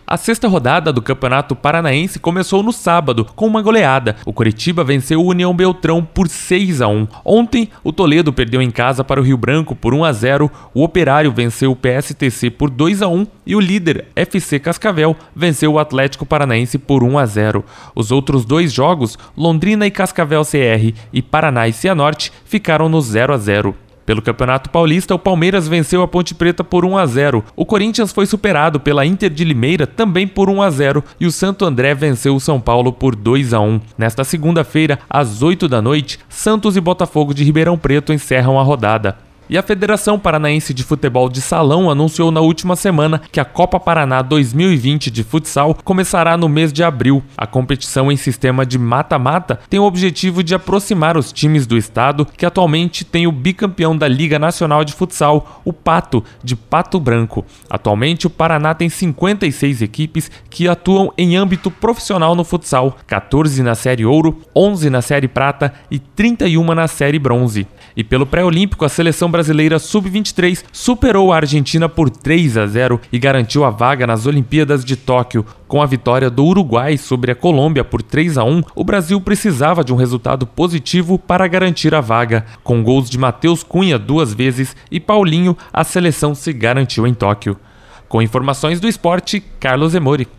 A sexta rodada do Campeonato Paranaense começou no sábado, com uma goleada. O Coritiba venceu o União Beltrão por 6-1. Ontem, o Toledo perdeu em casa para o Rio Branco por 1-0, o Operário venceu o PSTC por 2-1 e o líder, FC Cascavel, venceu o Atlético Paranaense por 1-0. Os outros dois jogos, Londrina e Cascavel CR e Paraná e Cianorte, ficaram no 0-0. Pelo Campeonato Paulista, o Palmeiras venceu a Ponte Preta por 1-0. O Corinthians foi superado pela Inter de Limeira também por 1-0 e o Santo André venceu o São Paulo por 2-1. Nesta segunda-feira, às 8 da noite, Santos e Botafogo de Ribeirão Preto encerram a rodada. E a Federação Paranaense de Futebol de Salão anunciou na última semana que a Copa Paraná 2020 de futsal começará no mês de abril. A competição em sistema de mata-mata tem o objetivo de aproximar os times do estado, que atualmente tem o bicampeão da Liga Nacional de Futsal, o Pato, de Pato Branco. Atualmente, o Paraná tem 56 equipes que atuam em âmbito profissional no futsal, 14 na Série Ouro, 11 na Série Prata e 31 na Série Bronze. E pelo pré-olímpico, a seleção brasileira Sub-23 superou a Argentina por 3-0 e garantiu a vaga nas Olimpíadas de Tóquio. Com a vitória do Uruguai sobre a Colômbia por 3-1, o Brasil precisava de um resultado positivo para garantir a vaga. Com gols de Matheus Cunha 2 vezes e Paulinho, a seleção se garantiu em Tóquio. Com informações do esporte, Carlos Emori.